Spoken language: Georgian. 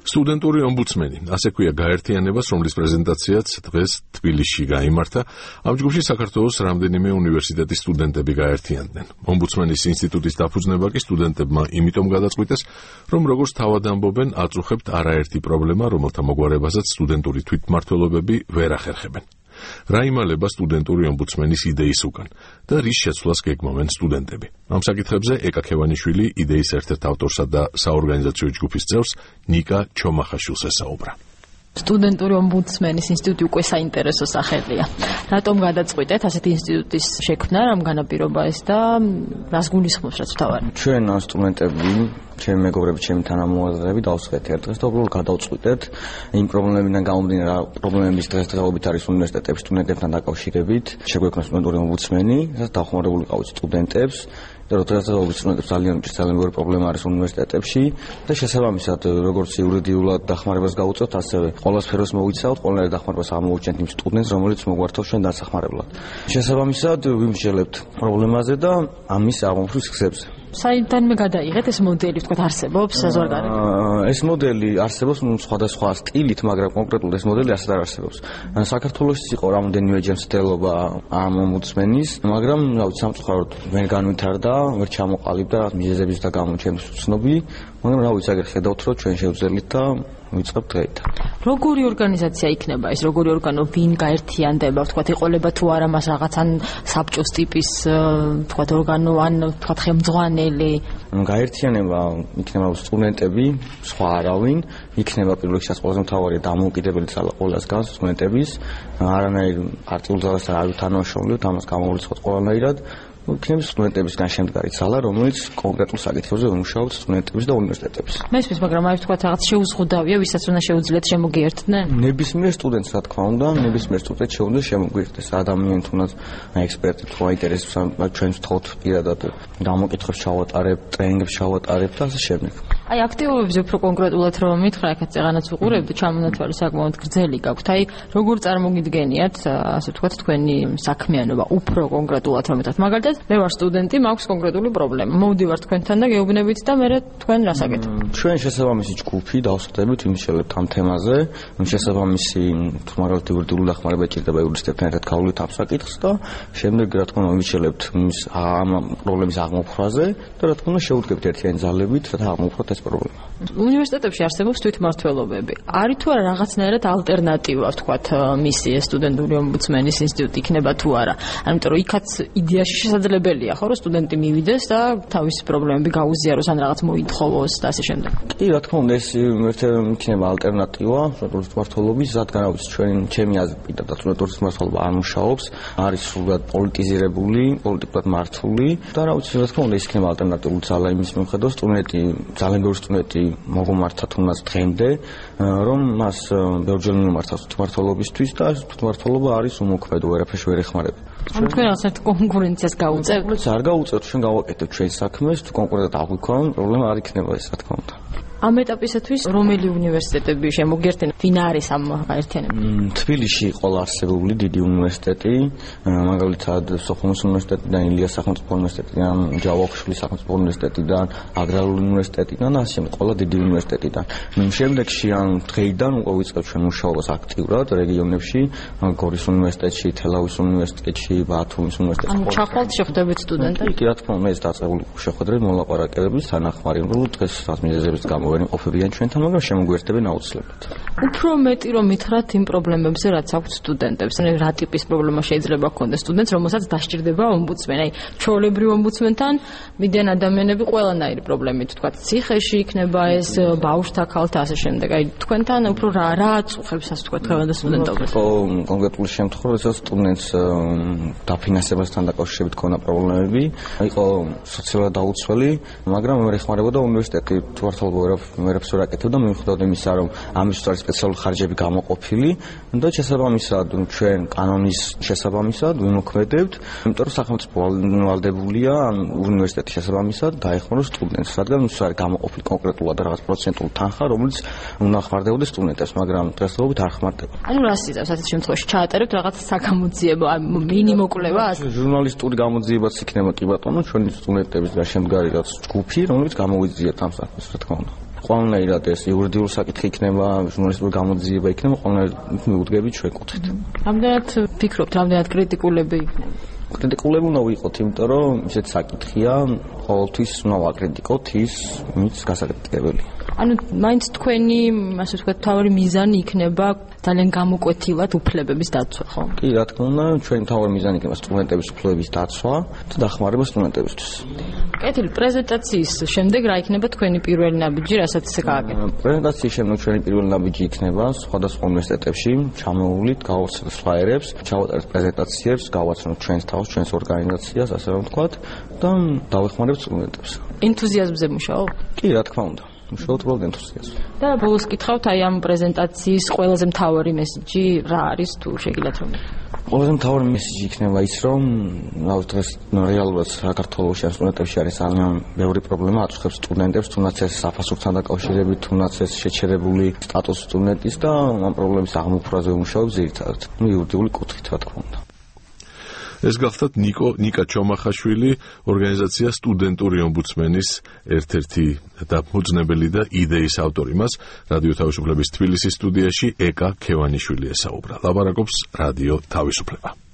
სტუდენტური ომბუდსმენი, ასე ქვია გაერთიანებას, რომლის პრეზენტაციაც დღეს თბილისში გაიმართა. ამ ჯგუფში საქართველოს რამდენიმე უნივერსიტეტის სტუდენტები გაერთიანდნენ. ომბუდსმენის ინსტიტუტის დაფუძნება კი სტუდენტებმა იმიტომ გადაწყვიტეს, რომ როგორც თავად ამბობენ, აწუხებთ არაერთი პრობლემა, რომელთა მოგვარებაზეც სტუდენტური თვითმმართველობები ვერ ახერხებენ. რა იმალება სტუდენტური ომბუდსმენის იდეის უკან და რის შეცვლას გეგმავენ სტუდენტები. ამ საკითხებზე ეკა ქევანიშვილი იდეის ერთ-ერთ ავტორსა და საორგანიზაციო ჯგუფის წევრს ნიკა ჩომახაშვილს ესაუბრა. სტუდენტური ომბუდსმენის ინსტიტუტი უკვე საინტერესო სახელია. რატომ გადაწყვიტეთ ასეთი ინსტიტუტის შექმნა, რამ განაპირობა ეს და რას გულისხმობს რაც თავარი? ჩვენ სტუდენტები, ჩემი მეგობრები, ჩემი თანამოაზრეები დავსვეთ ერთ დღეს და უბრალოდ გადავწყვიტეთ იმ პრობლემებიდან გამომდინარე, რა პრობლემების დღესდღეობით არის უნივერსიტეტებში სტუდენტებთან დაკავშირებით. შეგვექმნა სტუდენტური ომბუდსმენი, რაც დახმარებული ყავით სტუდენტებს. დღესდღეობით სტუდენტებს ძალიან ბევრი პრობლემა არის უნივერსიტეტებში და შესაბამისად როგორც იურიდიულად დახმარებას გავუწევთ, ასევე ყველა სფეროს მოვიცავთ, ყველანაირ დახმარებას ამოვუჩენთ იმ სტუდენტს, რომელიც მოგვართავს ჩვენ დასახმარებლად. შესაბამისად ვიმსჯელებთ პრობლემაზე და ამის აღმოფხვის გზებზე. საიდანვე გადაიღეთ ეს მოდელი, თქვათ არსებობს საზღვარგარეთ? ეს მოდელი არსებობს სხვადასხვა სტილით, მაგრამ კონკრეტულად ეს მოდელი ასეთ არ არსებობს. საქართველოში იყო რამოდენიმეჯერ მცდელობა ამ ომბუდსმენის, მაგრამ სამწუხაროდ ვერ განვითარდა, ვერ ჩამოყალიბდა რაღაც მიზეზების და გამო ჩემთვის უცნობი, მაგრამ რა ვიცი, აგერ ხედავთ, რომ ჩვენ შევძელით და ვიწყებთ დღეიდან. როგორი ორგანიზაცია იქნება ეს, როგორი ორგანო, ვინ გაერთიანდება, თქვათ ეყოლება თუ არა მას რაღაცან საბჭოს ტიპის, თქვათ ორგანო ან თქვათ ხელმძღვანელი? გაერთიანება იქნება სტუდენტები, სხვა არავინ, იქნება პირველ რიგში ყველაზე მთავარი დამოუკიდებელი ძალა ყველას გავს სტუდენტების, არანაირ პარტიულ ძალასთან არ ვითანამშრომლობთ, ამას გამოვლინწყოთ ყველანაირად. იქნება სტუდენტებისგან შემდგარი ძალა, რომელიც კონკრეტულ საკითხებზე უმუშაობს სტუდენტების და უნივერსიტეტების. მესმის, მაგრამ აი თქვათ რაღაც შეუზღუდავია, ვისაც უნდა შეუძლიათ შემოგიერთდნენ? ნებისმიერ სტუდენტს, რა თქმა უნდა, ნებისმიერ სტუდენტს შეუძლია შემოგვიერთდეს. ადამიანი თუნდაც ექსპერტი თუ აინტერესებს ჩვენს თხოვთ პირადად გამოკითხვებს ჩავატარებთ, ტრენინგებს ჩავატარებთ და ასე შემდეგ. აი აქტივობებზე უფრო კონკრეტულად რომ მითხრა, აქაც ეღანაც უყურებდი, ჩამონათვალი საკმაოდ გრძელი გაქვთ. აი როგორ წარმოგიდგენიათ, ასე ვთქვათ, თქვენი საქმიანობა უფრო კონკრეტულად რომ მეთქვა. მაგალითად, მე ვარ სტუდენტი, მაქვს კონკრეტული პრობლემა. მოვდივარ თქვენთან და გეუბნებით და მე თქვენ რას აკეთებთ? ჩვენ შესაბამისი ჯგუფი დავსხდებით, ვიმსჯელებთ ამ თემაზე. შესაბამისი თუ მაგალითად იურიდიული დახმარება ეჭირდება იურისტებთან ერთად გავვლით ამ საკითხს და შემდეგ რა თქმა უნდა ვიმსჯელებთ ამ პრობლემის აღმოფხვაზე და რა თქმა უნდა შევუდგებთ ერთიანი ძალებით, რათა აღმოფხვათ ეს პრობლემა. უნივერსიტეტებში არსებობს თვითმმართველობები. არის თუ არა რაღაცნაირად ალტერნატივა, ვთქვათ, მისი სტუდენტური ომბუდსმენის ინსტიტუტი იქნება თუ არა? ამიტომ რომ იქაც იდეაში შესაძლებელია, ხო, რომ სტუდენტი მივიდეს და თავისი პრობლემები გაუზიაროს ან რაღაც მოითხოვოს და ასე შემდეგ. კი, რა თქმა უნდა, ეს იქნება ალტერნატივა სტუდენტური თვითმმართველობის, რადგან რა ვიცი, ჩემი აზრით პირადად სტუდენტური თვითმმართველობა არ მუშაობს, არის სრულად პოლიტიზირებული, პოლიტიკურად მართული და რა ვიცი, რა თქმა უნდა, ეს იქნება ალტერნატიული ძალა იმის მიუხედავად, სტუდენტი ძალიან ბევრი სტუდენტი მოგმართა თუნდაც დღემდე, რომ მას ბევრჯერ მიმართავს თვითმმართველობისთვის და თვითმმართველობა არის უმოქმედო, ვერაფერს ვერ ეხმარება. თქვენ რაღაცა კონკურენციას გაუწევთ? არ გაუწევთ, ჩვენ გავაკეთებთ ჩვენ საქმეს, თუ კონკრეტულად აღვიქვამთ, პრობლემა არ იქნება ეს, რა თქმა უნდა. ამ ეტაპისათვის რომელი უნივერსიტეტები შემოგიერთდნენ? ვინ არის ამ გაერთიანებაში? თბილისში იყო არსებული დიდი უნივერსიტეტი, მაგალითად სოხუმის უნივერსიტეტიდან, ილიას სახელმწიფო უნივერსიტეტიდან, ჯავახიშვილის სახელმწიფო უნივერსიტეტიდან, აგრარული უნივერსიტეტიდან, ასე შემდეგ, ყველა დიდი უნივერსიტეტიდან. შემდეგში ან დღეიდან უკვე ვიწყებთ ჩვენ მუშაობას აქტიურად რეგიონებში, გორის უნივერსიტეტში, თელავის უნივერსიტეტში, ბათუმის უნივერსიტეტში. ან ჩახვალთ შეხვდებით სტუდენტებს? კი, რა თქმა უნდა, ეს დაწყებული შეხვედრები მოლაპარაკებების თანახმარი, რომ დღეს რას მიზეზების გამო ვერ იმყოფებიან ჩვენთან, მაგრამ შემოგვიერთებენ აუცილებლად. უფრო მეტი რომ მითხრათ იმ პრობლემებზე, რაც აქვს სტუდენტებს. რა ტიპის პრობლემა შეიძლება ჰქონდეს სტუდენტს, რომელსაც დასჭირდება ომბუდსმენი? აი, ჩვეულებრივ ომბუდსმენთან მიდიან ადამიანები ყველანაირი პრობლემით, თქვა ციხეში იქნება ეს, ბავშვთა ქალთა ასე შემდეგ. აი, თქვენთან უფრო რა აწუხებს, ასე თქვა, დღევანდელ სტუდენტობას? კონკრეტული შემთხვევა, როდესაც სტუდენტს დაფინანსებასთან დაკავშირებით ქონა პრობლემები, იყო სოციალურად დაუცველი, მაგრამ ვერ ეხმარებოდა უნივერსიტეტი თვითმმართველობა ვერაფერს ვერ აკეთებდა, მიუხედავად იმისა, რომ ამისთვის არის სპეციალური ხარჯები გამოყოფილი და შესაბამისად ჩვენ კანონის შესაბამისად ვიმოქმედებთ, იმიტომ რომ სახელმწიფო ვალდებულია უნივერსიტეტის შესაბამისად დაეხმაროს სტუდენტს, რადგან ის არის გამოყოფილი კონკრეტულად რაღაც პროცენტული თანხა, რომელიც უნდა ხმარდებოდეს სტუდენტებს, მაგრამ დღესდღეობით არ ხმარდება. ანუ რას იზავს ასეთ შემთხვევაში? ჩაატარებთ რაღაც საგამოძიებო, მინიმოკლება? ჟურნალისტური გამოძიებაც იქნება, კი ბატონო, ჩვენი სტუდენტების შემდგარი რაღაც ჯგუფი, რომელიც გამოვიძიათ ამ საქმეს, რა თქმა უნდა. ყველანაირად ეს იურიდიული საკითხი იქნება, ჟურნალისტური გამოძიება იქნება, ყველანაირად მიუდგებით ჩვენ კუთხით. რამდენად ფიქრობთ, რამდენად კრიტიკულები იქნება? კრიტიკულები უნდა ვიყოთ, იმიტომ რომ ისეთ საკითხია, ყოველთვის უნდა ვაკრიტიკოთ ის, ვინც გასაკრიტიკებელია. ანუ მაინც თქვენი, ასე ვთქვათ, თავი მიზანი იქნება ძალიან გამოკვეთილად უფლებების დაცვა, ხო? კი, რა თქმა უნდა, ჩვენი თავი მიზანი იქნება სტუდენტების უფლებების დაცვა და დახმარება სტუდენტებისთვის. კეთილი, პრეზენტაციის შემდეგ რა იქნება თქვენი პირველი ნაბიჯი, რასაც ესე გააკეთეთ? პრეზენტაციის შემდეგ ჩვენი პირველი ნაბიჯი იქნება სხვადასხვა უნივერსიტეტებში, ჩამოუვლით, გავაცნოთ ფლაიერებს, ჩავატარეთ პრეზენტაციებს, გავაცნოთ ჩვენს თავს, ჩვენს ორგანიზაციას, ასე რომ ვთქვათ, და დავეხმარებთ სტუდენტებს. ენთუზიაზმზე მუშაობ? კი, რა თქმა უნდა. მუშაობთ უბრალოდ ენთუზიაზმზე. და ბოლოს გითხავთ, აი ამ პრეზენტაციის ყველაზე მთავარი მესიჯი რა არის, თუ შეგიძლიათ რომ? ყველაზე მთავარი მესიჯი იქნება ის, რომ დღეს რეალურად საქართველოში ან სტუდენტებში არის ძალიან ბევრი პრობლემა აწუხებს სტუდენტებს, თუნდაც ეს საფასურთან დაკავშირებით, თუნდაც ეს შეჩერებული სტატუსი სტუდენტის და ამ პრობლემის აღმოფხვრაზე ვმუშაობ ძირითადად. იურიდიული კუთხით, რა თქმა უნდა. ეს გახლავთ ნიკა ჩომახაშვილი, ორგანიზაცია სტუდენტური ომბუდსმენის ერთ-ერთი დამფუძნებელი და იდეის ავტორი. მას რადიო თავისუფლების თბილისის სტუდიაში ეკა ქევანიშვილი ესაუბრა. ლაპარაკობს რადიო თავისუფლება.